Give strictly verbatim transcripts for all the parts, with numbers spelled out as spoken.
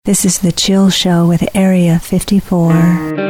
This is The Chill Show with Area fifty-four.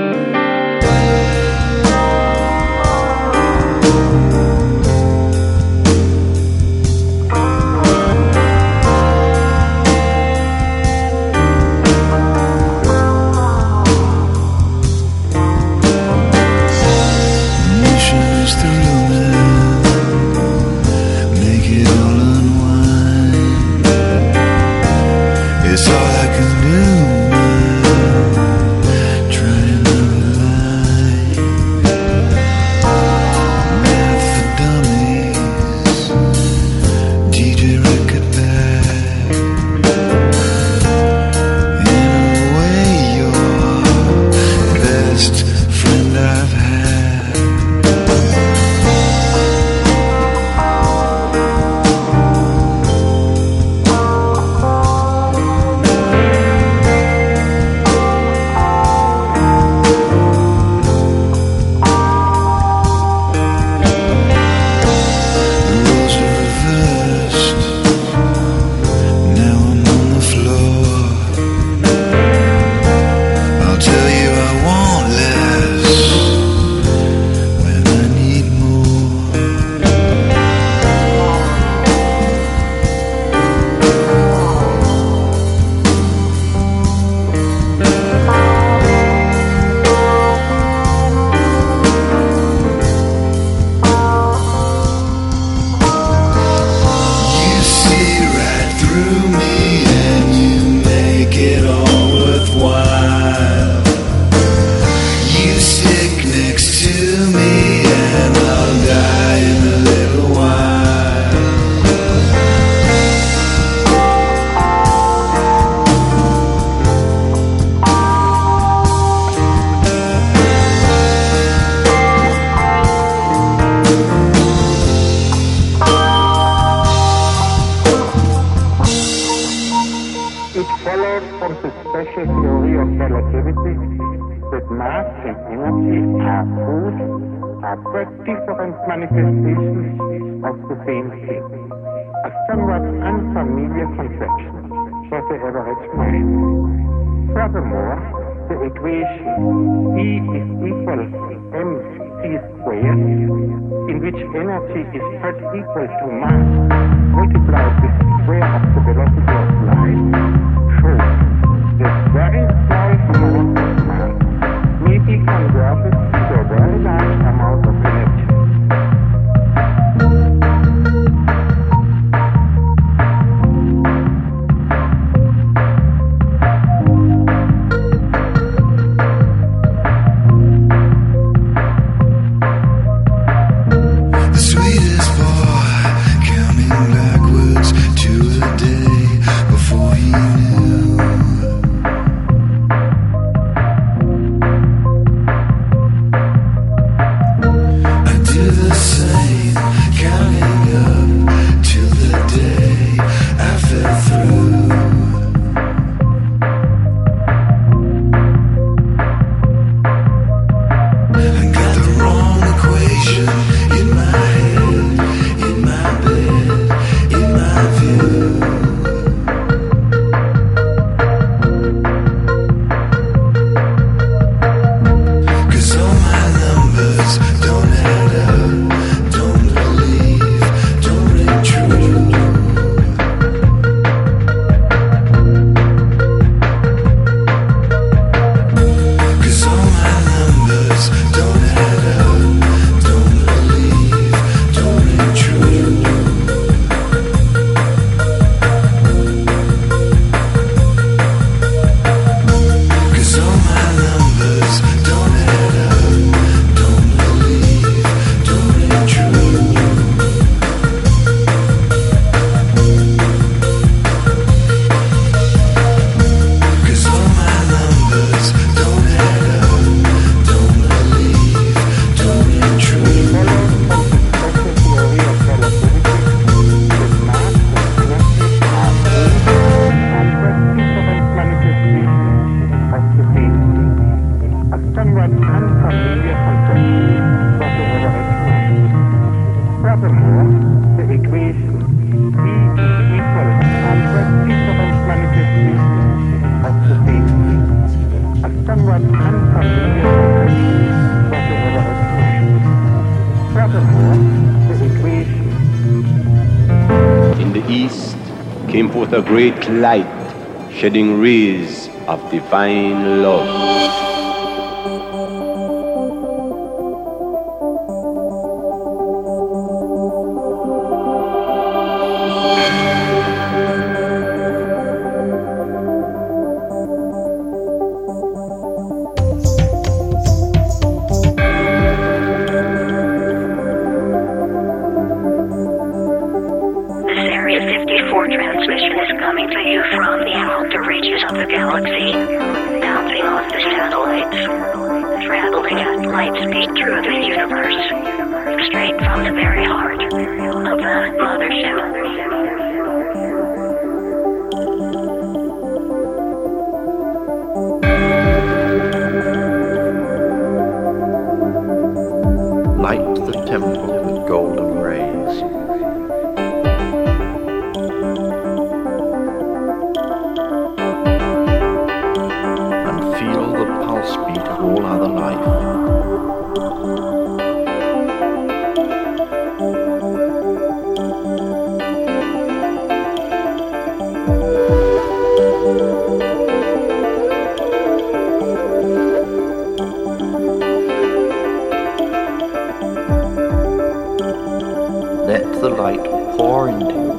Backwards to the day before he knew. came forth a great light, shedding rays of divine love. Transmission is coming to you from the outer reaches of the galaxy, bouncing off the satellites, traveling at light speed through the universe, straight from the very heart of the mothership. Light the temple with golden rays. Feel the pulse beat of all other life. Let the light pour into you.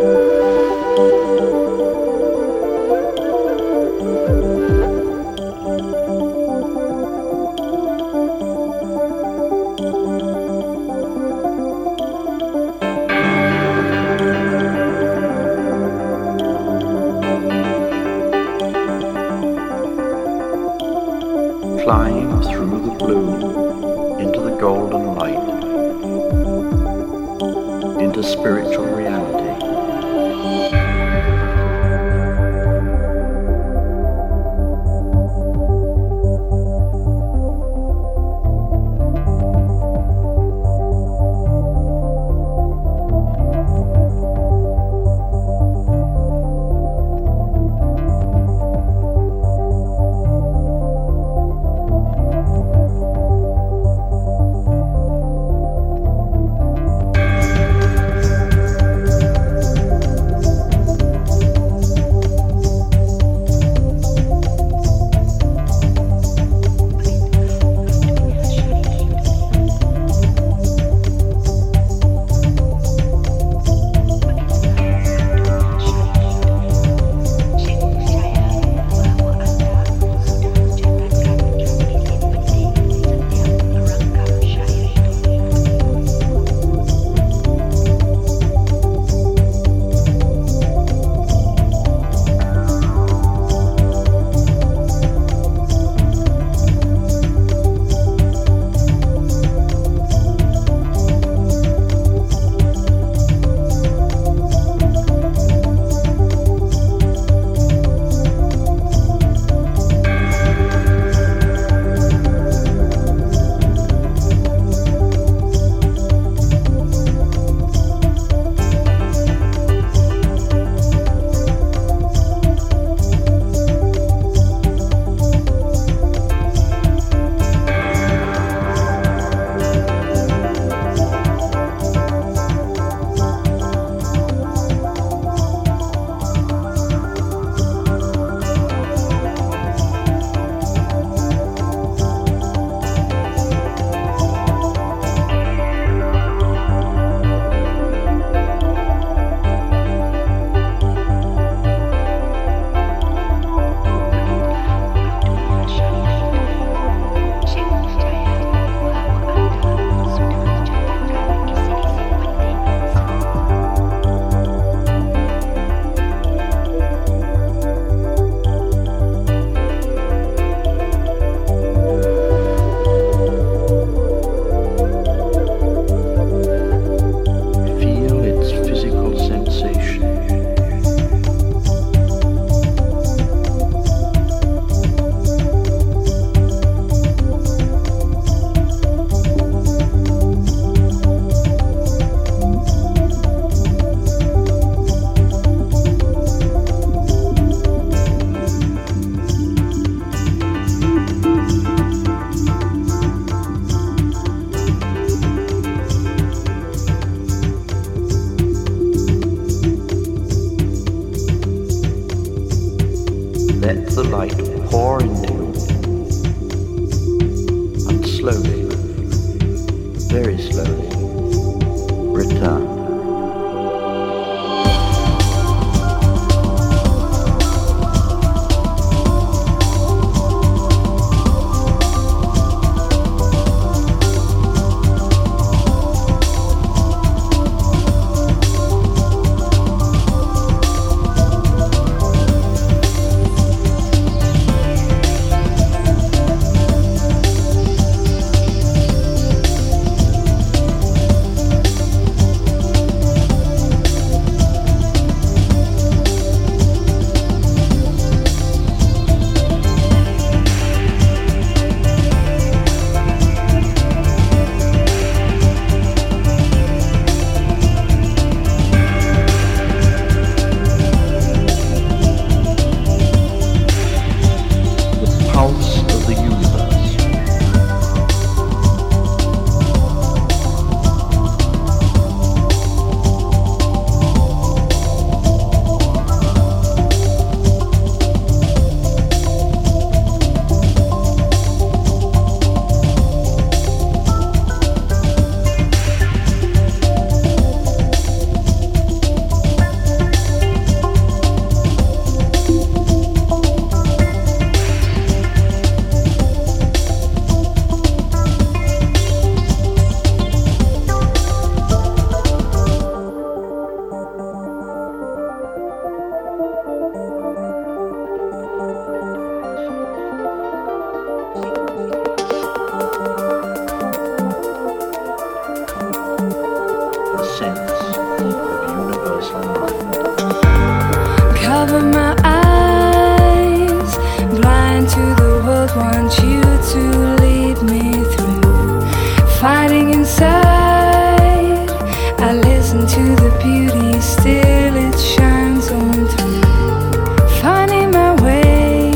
Flying through the blue into the golden light, into spiritual reality. Let the light pour into you. And slowly, very slowly, return. Cover my eyes, blind to the world, want you to lead me through. Fighting inside, I listen to the beauty, still it shines on through. Finding my way,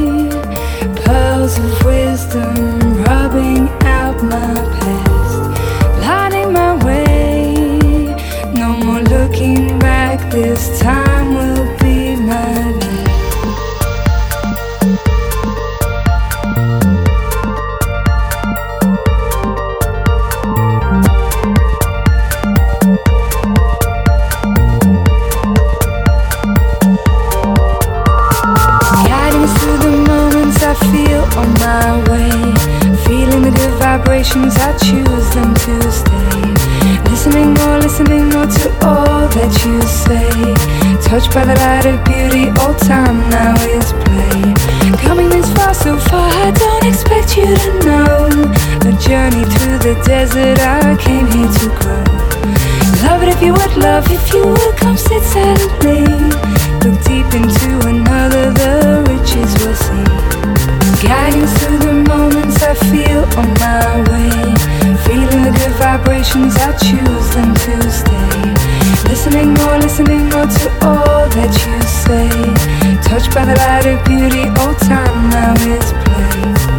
pearls of wisdom, rubbing out my past. Lighting my way, no more looking back, this time will be my last. Guiding us through the moments I feel on my way. Feeling the good vibrations, I choose them to stay. Listening more, listening more to all that you say. Touched by the light of beauty, all time now is play. Coming this far, so far, I don't expect you to know. A journey through the desert, I came here to grow. Love it if you would, love if you would, come sit silently. Look deep into another, the riches we'll see. Guiding through the moments I feel on my way. Feeling the good vibrations, I choose them to stay. Listening more, listening more to all that you say. Touched by the light of beauty, all time now is play.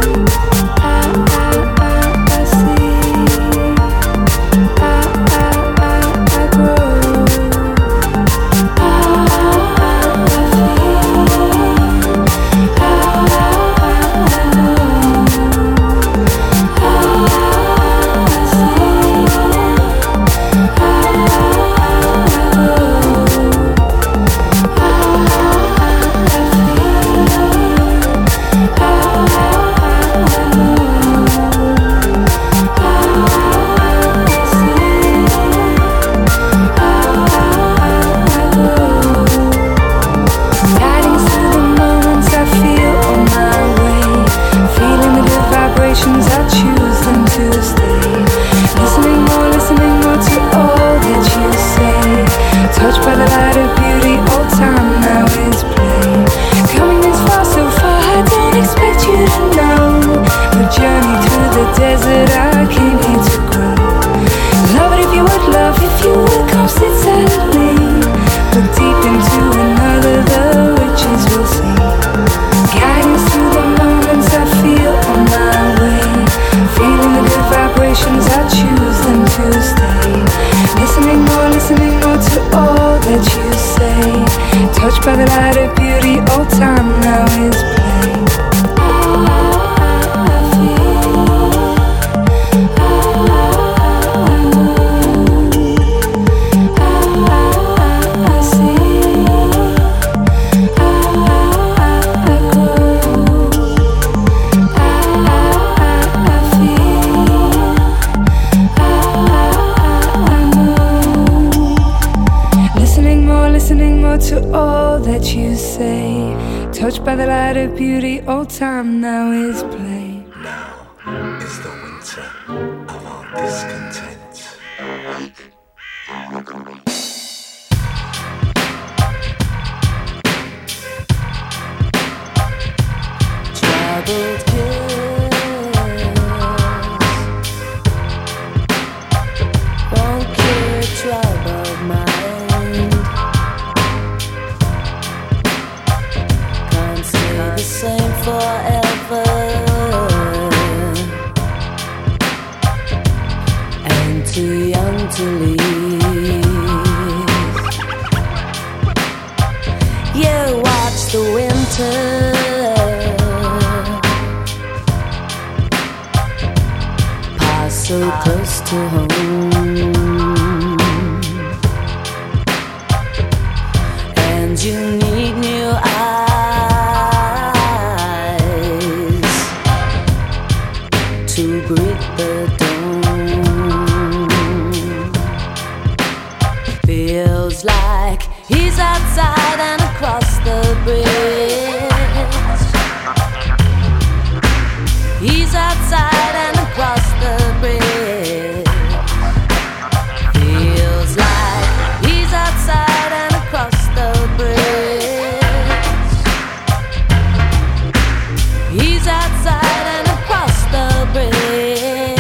I by the light of beauty, all time now is play. I feel, I move, I see, I grow, I feel, I move. Listening more, listening more to all that you say. Touched by the light of beauty, all time now is play. Now is the winter of our discontent. Troubled kiss won't cure troubled mind. Can't stay the same forever, and too young to leave. You watch the winter pass so close to home, and you need new eyes to greet the dawn. Feels like he's outside and across the bridge. He's outside and across the bridge. Feels like he's outside and across the bridge. He's outside and across the bridge.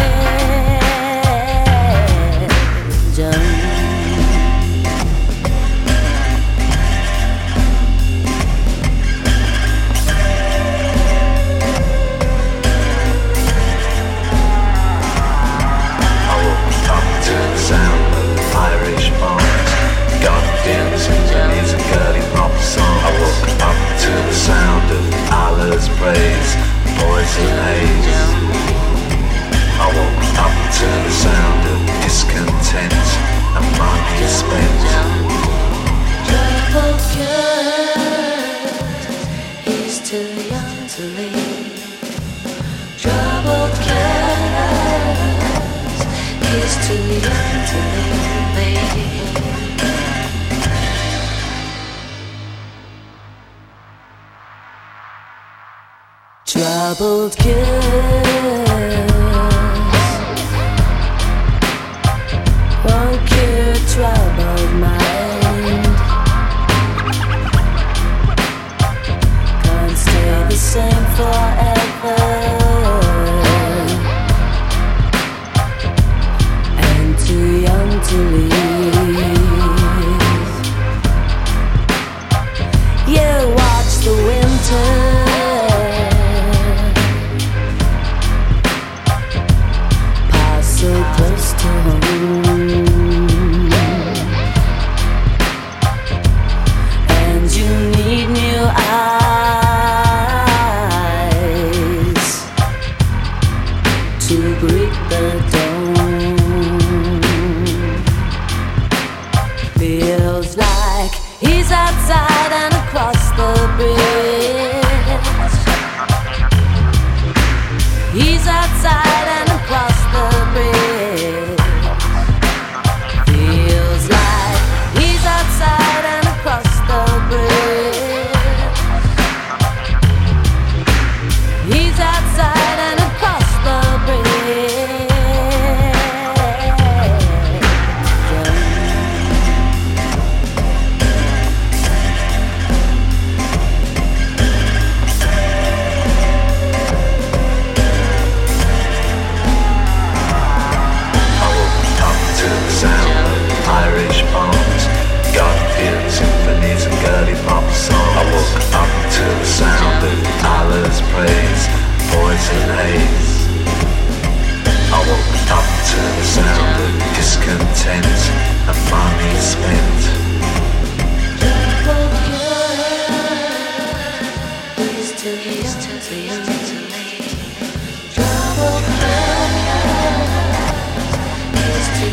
Praise, poison haze. I woke up to the sound of discontent and money spent. Troubled cat, he's too young to leave. Troubled cat, he's too young to leave. Troubled kiss won't cure troubled mind. Can't stay the same forever, and too young to leave. You watch the winter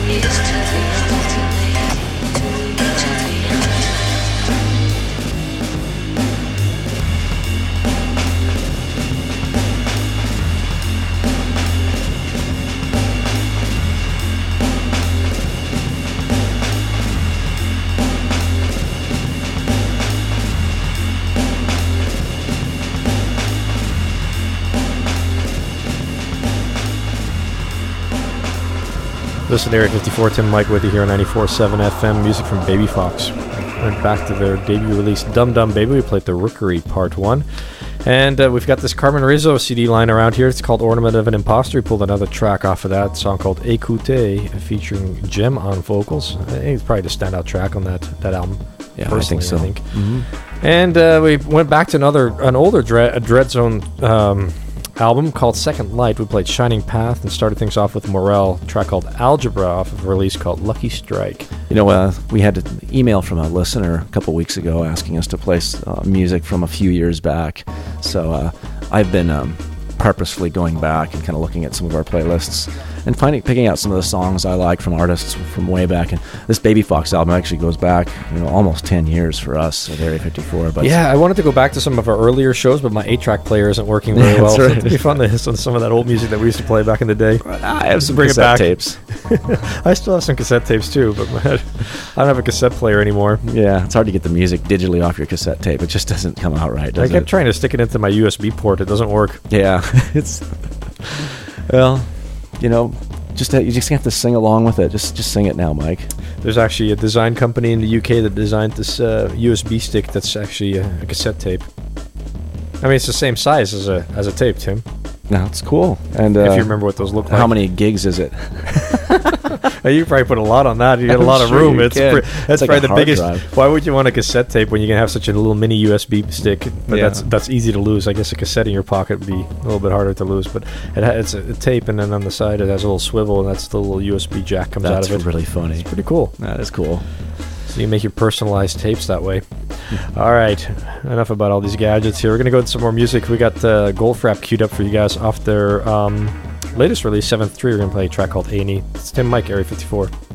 Listen to Area fifty-four, Tim Mike with you here on ninety-four point seven F M. Music from Baby Fox. Went back to their debut release, Dum Dum Baby. We played the Rookery Part one. And uh, we've got this Carmen Rizzo C D line around here. It's called Ornament of an Imposter. We pulled another track off of that, a song called Écoutez, featuring Jem on vocals. I think it's probably the standout track on that, that album. Yeah, I think so. I think. Mm-hmm. And uh, we went back to another, an older Dread, Dread Zone um, album called Second Light. We played Shining Path and started things off with Morel, a track called Algebra off of a release called Lucky Strike. You know, uh, we had an email from a listener a couple weeks ago asking us to play uh, music from a few years back. So uh, I've been um, purposefully going back and kind of looking at some of our playlists and finding, picking out some of the songs I like from artists from way back. And this Baby Fox album actually goes back, you know, almost ten years for us at Area fifty-four. But yeah, I wanted to go back to some of our earlier shows, but my eight-track player isn't working very yeah, well. Right. It'd be fun to listen to some of that old music that we used to play back in the day. I have some Bring cassette it back. tapes. I still have some cassette tapes too, but my, I don't have a cassette player anymore. Yeah, it's hard to get the music digitally off your cassette tape. It just doesn't come out right, does I kept it? trying to stick it into my U S B port. It doesn't work. Yeah, it's... Well, you know... Just uh, you just have to sing along with it. Just just sing it now, Mike. There's actually a design company in the U K that designed this uh, U S B stick that's actually a, a cassette tape. I mean, it's the same size as a as a tape, Tim. No, it's cool. And uh, if you remember what those look like. How many gigs is it? You probably put a lot on that. You get a I'm lot of sure room. you It's can. pre- that's It's like probably a the hard biggest. drive. Why would you want a cassette tape when you can have such a little mini U S B stick? But Yeah. that's that's easy to lose. I guess a cassette in your pocket would be a little bit harder to lose. But it ha- it's a, a tape, and then on the side it has a little swivel, and that's the little U S B jack comes That's out of it. really funny. It's pretty cool. That is cool. So you make your personalized tapes that way. All right, enough about all these gadgets here. We're gonna go into some more music. We got uh, Goldfrapp queued up for you guys off their um, latest release, seventh three. We're gonna play a track called A and E. It's Tim Mike, Area fifty-four.